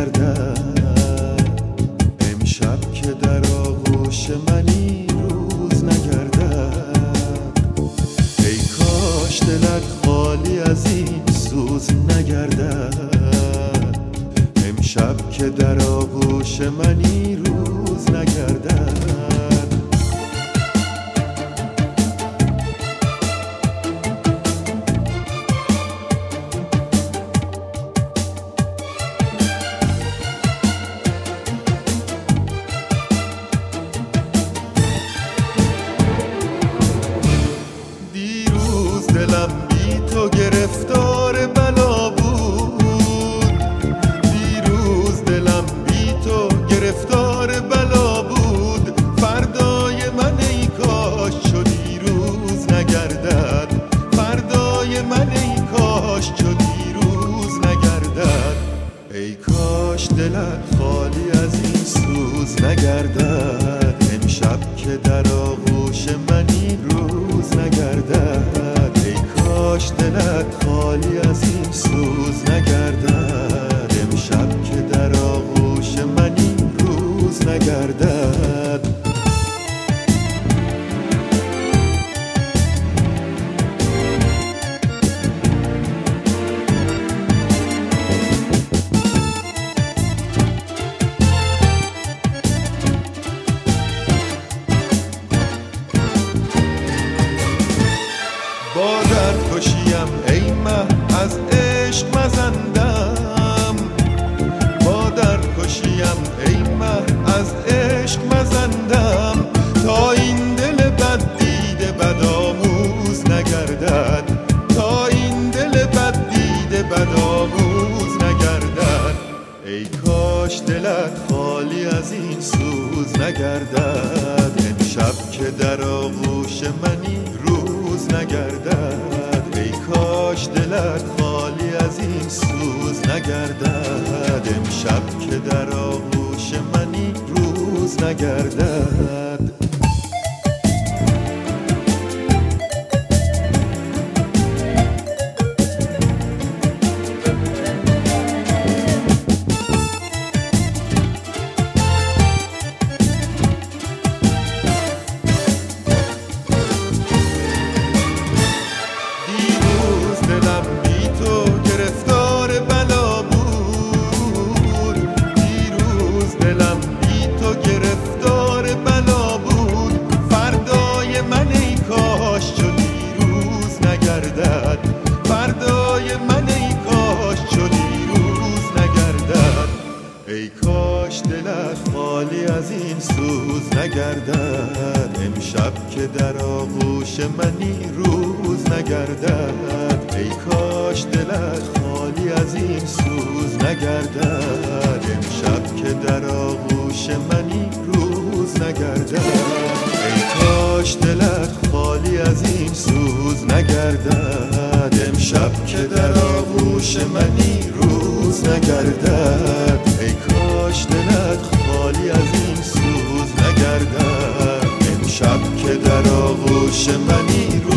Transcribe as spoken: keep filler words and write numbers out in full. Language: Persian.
نگردد، امشب که در آغوش منی روز نگردد. ای کاش دلت خالی از این سوز نگردد، امشب که در آغوش منی روز نگردد. دلم بی تو گرفتار بلا بود، دیروز دلم بی تو گرفتار بلا بود. فردای من ای کاش چو دیروز نگردد، فردای من ای کاش چو دیروز نگردد. ای کاش دلت خالی از این سوز نگردد، امشب که در آغوش منی روز نگردد. کاش دلت خالی از این سوز نگردد، امشب که در آغوش منی روز نگردد. با درد کشیم ای مه از عشق مزندم، با درد کشیم ای مه از عشق مزندم. تا این دل بد دیده بدآموز نگردد، تا این دل بد دیده بدآموز نگردد. ای کاش دلت خالی از این سوز نگردد، امشب که در آغوش منی روز نگردد. ای کاش دلت خالی از این سوز نگردد، امشب که در آغوش منی روز نگردد. دلم بی تو گرفتار بلا بود، دیروز دلم بی تو گرفتار بلا بود. فردای من ای کاش چو دیروز نگردد، فردای من ای کاش چو دیروز نگردد. ای کاش دلت خالی از این سوز نگردد، امشب که در آغوش منی روز نگردد. ای کاش دلت خالی از این سوز نگردد، امشب که در آغوش منی روز نگردد. ای کاش دلت خالی از این سوز نگردد، امشب که در آغوش منی روز نگردد. ای کاش دلت خالی از این سوز نگردد، امشب که در آغوش منی روز